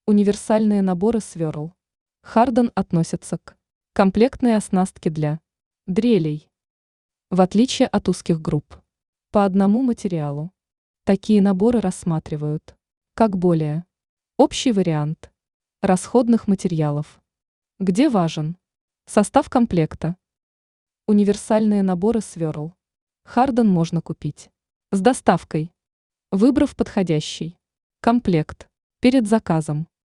Универсальные наборы сверл. Харден относятся к комплектной оснастке для дрелей. В отличие от узких групп, по одному материалу. Такие наборы рассматривают как более общий вариант расходных материалов, где важен состав комплекта. Универсальные наборы сверл. Харден можно купить с доставкой, выбрав подходящий комплект перед заказом.